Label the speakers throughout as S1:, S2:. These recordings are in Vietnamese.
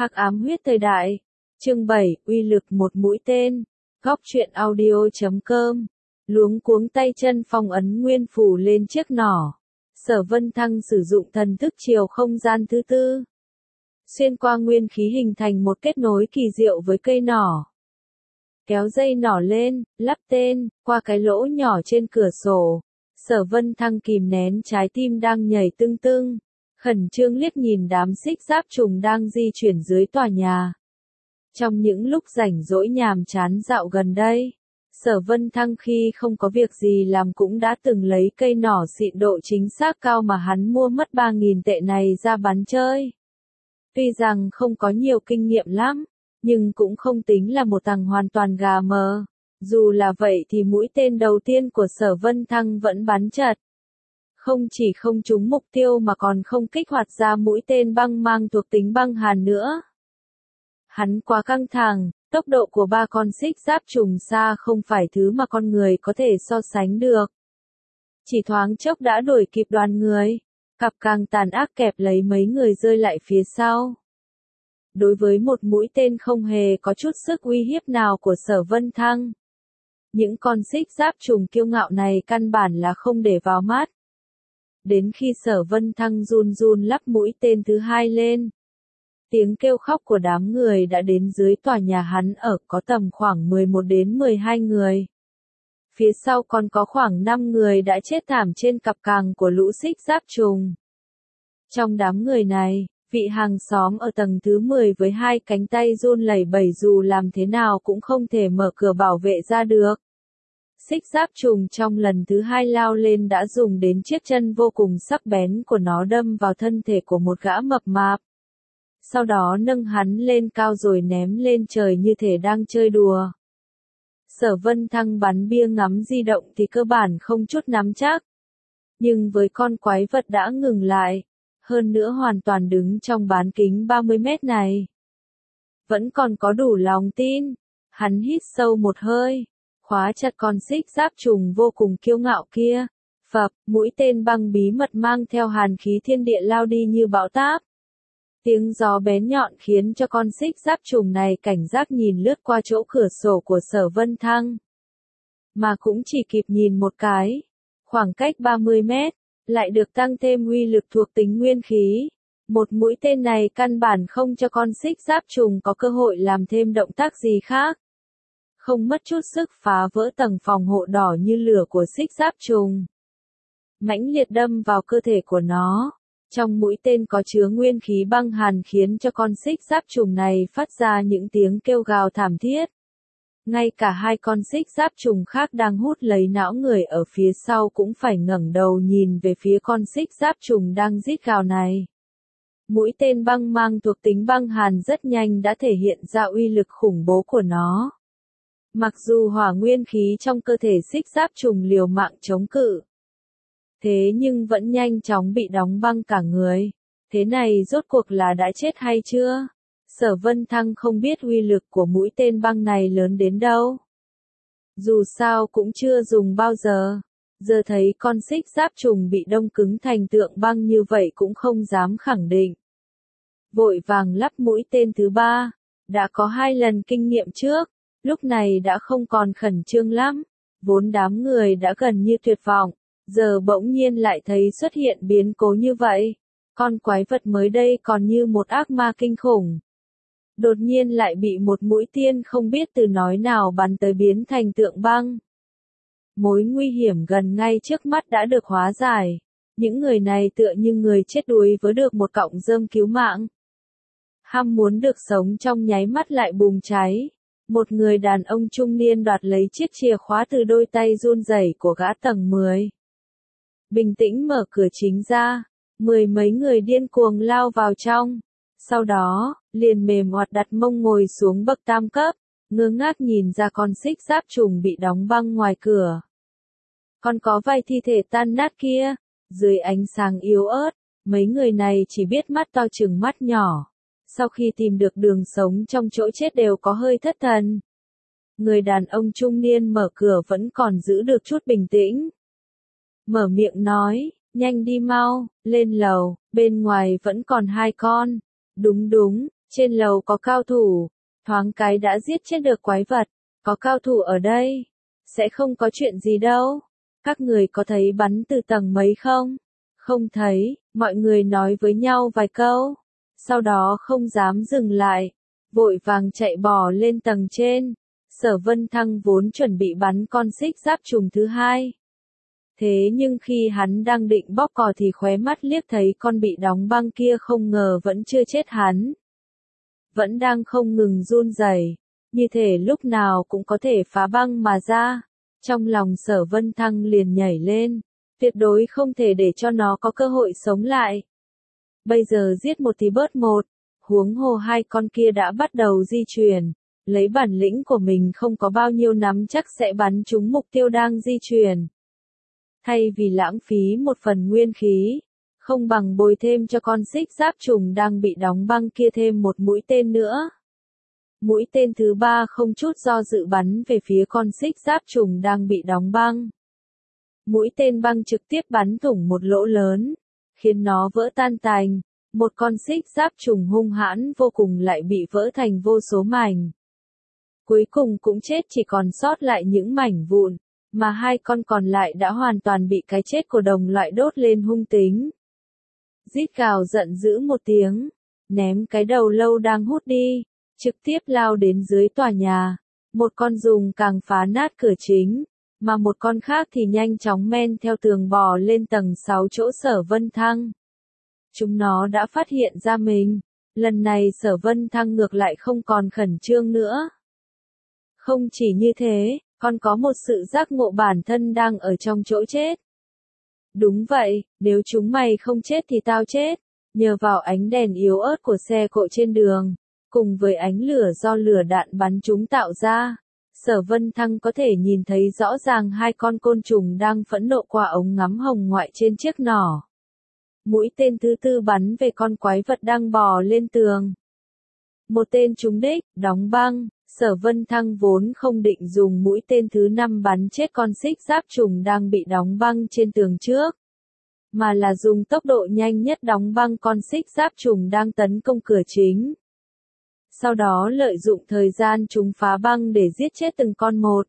S1: Hắc ám huyết thời đại. Chương 7, uy lực một mũi tên. Góc truyện audio.com. Luống cuống tay chân phong ấn nguyên phủ lên chiếc nỏ. Sở Vân Thăng sử dụng thần thức chiều không gian thứ tư. Xuyên qua nguyên khí hình thành một kết nối kỳ diệu với cây nỏ. Kéo dây nỏ lên, lắp tên, qua cái lỗ nhỏ trên cửa sổ. Sở Vân Thăng kìm nén trái tim đang nhảy tưng tưng. Khẩn trương liếc nhìn đám xích giáp trùng đang di chuyển dưới tòa nhà. Trong những lúc rảnh rỗi nhàm chán dạo gần đây, Sở Vân Thăng khi không có việc gì làm cũng đã từng lấy cây nỏ xịn độ chính xác cao mà hắn mua mất 3.000 tệ này ra bắn chơi. Tuy rằng không có nhiều kinh nghiệm lắm, nhưng cũng không tính là một thằng hoàn toàn gà mờ. Dù là vậy thì mũi tên đầu tiên của Sở Vân Thăng vẫn bắn chật. Không chỉ không trúng mục tiêu mà còn không kích hoạt ra mũi tên băng mang thuộc tính băng hàn nữa. Hắn quá căng thẳng, tốc độ của ba con xích giáp trùng xa không phải thứ mà con người có thể so sánh được. Chỉ thoáng chốc đã đuổi kịp đoàn người, cặp càng tàn ác kẹp lấy mấy người rơi lại phía sau. Đối với một mũi tên không hề có chút sức uy hiếp nào của Sở Vân Thăng, những con xích giáp trùng kiêu ngạo này căn bản là không để vào mắt. Đến khi Sở Vân Thăng run run lắp mũi tên thứ hai lên, tiếng kêu khóc của đám người đã đến dưới tòa nhà hắn ở, có tầm khoảng 11 đến 12 người. Phía sau còn có khoảng 5 người đã chết thảm trên cặp càng của lũ xích giáp trùng. Trong đám người này, vị hàng xóm ở tầng thứ 10 với hai cánh tay run lẩy bẩy dù làm thế nào cũng không thể mở cửa bảo vệ ra được. Xích giáp trùng trong lần thứ hai lao lên đã dùng đến chiếc chân vô cùng sắc bén của nó đâm vào thân thể của một gã mập mạp. Sau đó nâng hắn lên cao rồi ném lên trời như thể đang chơi đùa. Sở Vân Thăng bắn bia ngắm di động thì cơ bản không chút nắm chắc. Nhưng với con quái vật đã ngừng lại, hơn nữa hoàn toàn đứng trong bán kính 30 mét này, vẫn còn có đủ lòng tin. Hắn hít sâu một hơi, khóa chặt con xích giáp trùng vô cùng kiêu ngạo kia. Phập, mũi tên băng bí mật mang theo hàn khí thiên địa lao đi như bão táp. Tiếng gió bén nhọn khiến cho con xích giáp trùng này cảnh giác nhìn lướt qua chỗ cửa sổ của Sở Vân Thăng. Mà cũng chỉ kịp nhìn một cái. Khoảng cách 30 mét, lại được tăng thêm uy lực thuộc tính nguyên khí. Một mũi tên này căn bản không cho con xích giáp trùng có cơ hội làm thêm động tác gì khác. Không mất chút sức phá vỡ tầng phòng hộ đỏ như lửa của xích giáp trùng. Mãnh liệt đâm vào cơ thể của nó. Trong mũi tên có chứa nguyên khí băng hàn khiến cho con xích giáp trùng này phát ra những tiếng kêu gào thảm thiết. Ngay cả hai con xích giáp trùng khác đang hút lấy não người ở phía sau cũng phải ngẩng đầu nhìn về phía con xích giáp trùng đang rít gào này. Mũi tên băng mang thuộc tính băng hàn rất nhanh đã thể hiện ra uy lực khủng bố của nó. Mặc dù hỏa nguyên khí trong cơ thể xích giáp trùng liều mạng chống cự, thế nhưng vẫn nhanh chóng bị đóng băng cả người. Thế này rốt cuộc là đã chết hay chưa? Sở Vân Thăng không biết uy lực của mũi tên băng này lớn đến đâu. Dù sao cũng chưa dùng bao giờ. Giờ thấy con xích giáp trùng bị đông cứng thành tượng băng như vậy cũng không dám khẳng định. Vội vàng lắp mũi tên thứ ba. Đã có 2 lần kinh nghiệm trước. Lúc này đã không còn khẩn trương lắm. Vốn đám người đã gần như tuyệt vọng. Giờ bỗng nhiên lại thấy xuất hiện biến cố như vậy. Con quái vật mới đây còn như một ác ma kinh khủng. Đột nhiên lại bị một mũi tên không biết từ nói nào bắn tới biến thành tượng băng. Mối nguy hiểm gần ngay trước mắt đã được hóa giải. Những người này tựa như người chết đuối với được một cọng rơm cứu mạng. Ham muốn được sống trong nháy mắt lại bùng cháy. Một người đàn ông trung niên đoạt lấy chiếc chìa khóa từ đôi tay run rẩy của gã tầng 10. Bình tĩnh mở cửa chính ra, 10 mấy người điên cuồng lao vào trong. Sau đó, liền mềm oặt đặt mông ngồi xuống bậc tam cấp, ngơ ngác nhìn ra con xích giáp trùng bị đóng băng ngoài cửa. Còn có vài thi thể tan nát kia, dưới ánh sáng yếu ớt, mấy người này chỉ biết mắt to chừng mắt nhỏ. Sau khi tìm được đường sống trong chỗ chết đều có hơi thất thần. Người đàn ông trung niên mở cửa vẫn còn giữ được chút bình tĩnh. Mở miệng nói, nhanh đi mau, lên lầu, bên ngoài vẫn còn 2 con. Đúng đúng, Trên lầu có cao thủ, thoáng cái đã giết chết được quái vật, có cao thủ ở đây, sẽ không có chuyện gì đâu. Các người có thấy bắn từ tầng mấy không? Không thấy, mọi người nói với nhau vài câu, sau đó không dám dừng lại, vội vàng chạy bò lên tầng trên. Sở Vân Thăng vốn chuẩn bị bắn con xích giáp trùng thứ hai. Thế nhưng khi hắn đang định bóp cò thì khóe mắt liếc thấy con bị đóng băng kia không ngờ vẫn chưa chết hắn. Vẫn đang không ngừng run rẩy, như thể lúc nào cũng có thể phá băng mà ra. Trong lòng Sở Vân Thăng liền nhảy lên, tuyệt đối không thể để cho nó có cơ hội sống lại. Bây giờ giết một thì bớt một, huống hồ hai con kia đã bắt đầu di chuyển, lấy bản lĩnh của mình không có bao nhiêu nắm chắc sẽ bắn trúng mục tiêu đang di chuyển. Thay vì lãng phí một phần nguyên khí, không bằng bồi thêm cho con xích giáp trùng đang bị đóng băng kia thêm một mũi tên nữa. Mũi tên thứ ba không chút do dự bắn về phía con xích giáp trùng đang bị đóng băng. Mũi tên băng trực tiếp bắn thủng một lỗ lớn, khiến nó vỡ tan tành. Một con xích giáp trùng hung hãn vô cùng lại bị vỡ thành vô số mảnh. Cuối cùng cũng chết, chỉ còn sót lại những mảnh vụn, mà hai con còn lại đã hoàn toàn bị cái chết của đồng loại đốt lên hung tính. Rít gào giận dữ một tiếng, ném cái đầu lâu đang hút đi, trực tiếp lao đến dưới tòa nhà. Một con dùng càng phá nát cửa chính, mà một con khác thì nhanh chóng men theo tường bò lên tầng 6 chỗ Sở Vân Thăng. Chúng nó đã phát hiện ra mình, lần này Sở Vân Thăng ngược lại không còn khẩn trương nữa. Không chỉ như thế, còn có một sự giác ngộ bản thân đang ở trong chỗ chết. Đúng vậy, nếu chúng mày không chết thì tao chết. Nhờ vào ánh đèn yếu ớt của xe cộ trên đường, cùng với ánh lửa do lửa đạn bắn chúng tạo ra, Sở Vân Thăng có thể nhìn thấy rõ ràng hai con côn trùng đang phẫn nộ qua ống ngắm hồng ngoại trên chiếc nỏ. Mũi tên thứ tư bắn về con quái vật đang bò lên tường. Một tên trúng đích, đóng băng. Sở Vân Thăng vốn không định dùng mũi tên thứ 5 bắn chết con xích giáp trùng đang bị đóng băng trên tường trước, mà là dùng tốc độ nhanh nhất đóng băng con xích giáp trùng đang tấn công cửa chính. Sau đó lợi dụng thời gian chúng phá băng để giết chết từng con một.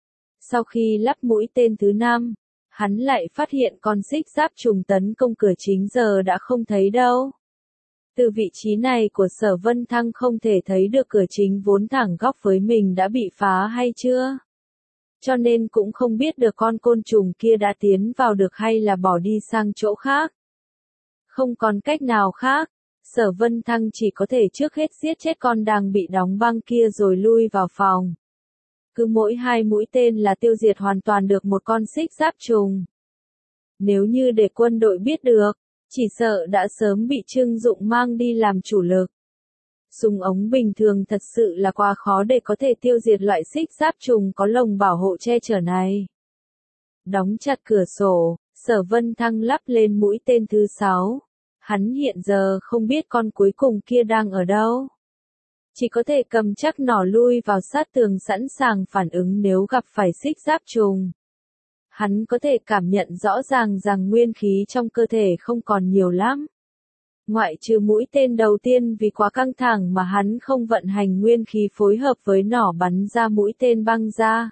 S1: Sau khi lắp mũi tên thứ 5, hắn lại phát hiện con xích giáp trùng tấn công cửa chính giờ đã không thấy đâu. Từ vị trí này của Sở Vân Thăng không thể thấy được cửa chính vốn thẳng góc với mình đã bị phá hay chưa. Cho nên cũng không biết được con côn trùng kia đã tiến vào được hay là bỏ đi sang chỗ khác. Không còn cách nào khác, Sở Vân Thăng chỉ có thể trước hết giết chết con đang bị đóng băng kia rồi lui vào phòng. Cứ mỗi 2 mũi tên là tiêu diệt hoàn toàn được một con xích giáp trùng. Nếu như để quân đội biết được, chỉ sợ đã sớm bị Trương Dụng mang đi làm chủ lực. Súng ống bình thường thật sự là quá khó để có thể tiêu diệt loại xích giáp trùng có lồng bảo hộ che chở này. Đóng chặt cửa sổ, Sở Vân Thăng lắp lên mũi tên thứ 6. Hắn hiện giờ không biết con cuối cùng kia đang ở đâu. Chỉ có thể cầm chắc nỏ lui vào sát tường sẵn sàng phản ứng nếu gặp phải xích giáp trùng. Hắn có thể cảm nhận rõ ràng rằng nguyên khí trong cơ thể không còn nhiều lắm. Ngoại trừ mũi tên đầu tiên vì quá căng thẳng mà hắn không vận hành nguyên khí phối hợp với nỏ bắn ra mũi tên băng ra.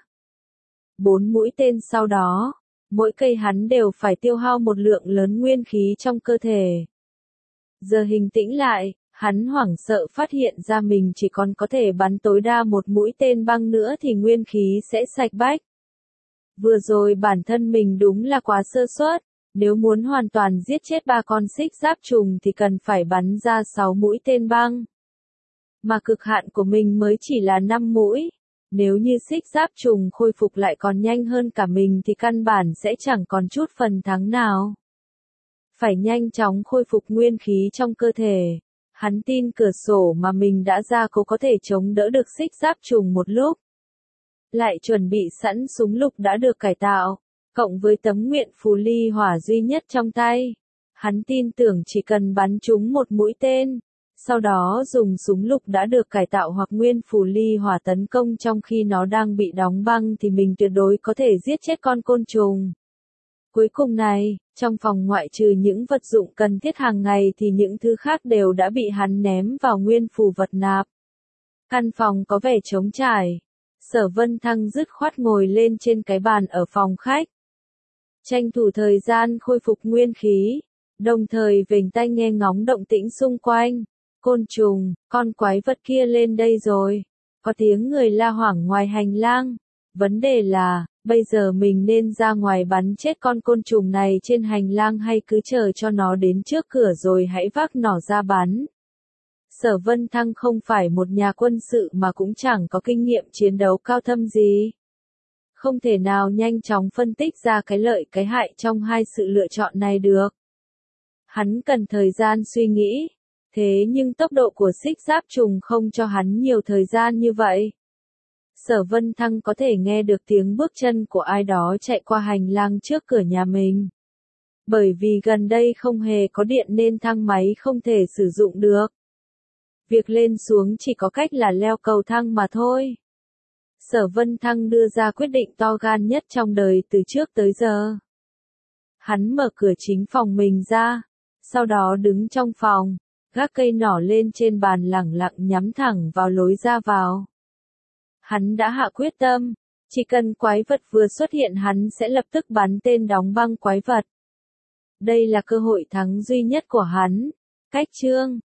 S1: 4 mũi tên sau đó, mỗi cây hắn đều phải tiêu hao một lượng lớn nguyên khí trong cơ thể. Giờ bình tĩnh lại, hắn hoảng sợ phát hiện ra mình chỉ còn có thể bắn tối đa một mũi tên băng nữa thì nguyên khí sẽ sạch bách. Vừa rồi bản thân mình đúng là quá sơ suất, nếu muốn hoàn toàn giết chết 3 con xích giáp trùng thì cần phải bắn ra 6 mũi tên băng. Mà cực hạn của mình mới chỉ là 5 mũi, nếu như xích giáp trùng khôi phục lại còn nhanh hơn cả mình thì căn bản sẽ chẳng còn chút phần thắng nào. Phải nhanh chóng khôi phục nguyên khí trong cơ thể. Hắn tin cửa sổ mà mình đã ra cố có thể chống đỡ được xích giáp trùng một lúc. Lại chuẩn bị sẵn súng lục đã được cải tạo, cộng với tấm nguyện phù ly hỏa duy nhất trong tay. Hắn tin tưởng chỉ cần bắn trúng một mũi tên, sau đó dùng súng lục đã được cải tạo hoặc nguyên phù ly hỏa tấn công trong khi nó đang bị đóng băng thì mình tuyệt đối có thể giết chết con côn trùng. Cuối cùng này, trong phòng ngoại trừ những vật dụng cần thiết hàng ngày thì những thứ khác đều đã bị hắn ném vào nguyên phủ vật nạp. Căn phòng có vẻ trống trải. Sở Vân Thăng dứt khoát ngồi lên trên cái bàn ở phòng khách. Tranh thủ thời gian khôi phục nguyên khí, đồng thời vểnh tai nghe ngóng động tĩnh xung quanh. Côn trùng, con quái vật kia lên đây rồi. Có tiếng người la hoảng ngoài hành lang. Vấn đề là, bây giờ mình nên ra ngoài bắn chết con côn trùng này trên hành lang hay cứ chờ cho nó đến trước cửa rồi hãy vác nỏ ra bắn. Sở Vân Thăng không phải một nhà quân sự mà cũng chẳng có kinh nghiệm chiến đấu cao thâm gì. Không thể nào nhanh chóng phân tích ra cái lợi cái hại trong hai sự lựa chọn này được. Hắn cần thời gian suy nghĩ, thế nhưng tốc độ của xích giáp trùng không cho hắn nhiều thời gian như vậy. Sở Vân Thăng có thể nghe được tiếng bước chân của ai đó chạy qua hành lang trước cửa nhà mình. Bởi vì gần đây không hề có điện nên thang máy không thể sử dụng được. Việc lên xuống chỉ có cách là leo cầu thang mà thôi. Sở Vân Thăng đưa ra quyết định to gan nhất trong đời từ trước tới giờ. Hắn mở cửa chính phòng mình ra, sau đó đứng trong phòng, gác cây nỏ lên trên bàn lẳng lặng nhắm thẳng vào lối ra vào. Hắn đã hạ quyết tâm, chỉ cần quái vật vừa xuất hiện hắn sẽ lập tức bắn tên đóng băng quái vật. Đây là cơ hội thắng duy nhất của hắn. Cách chương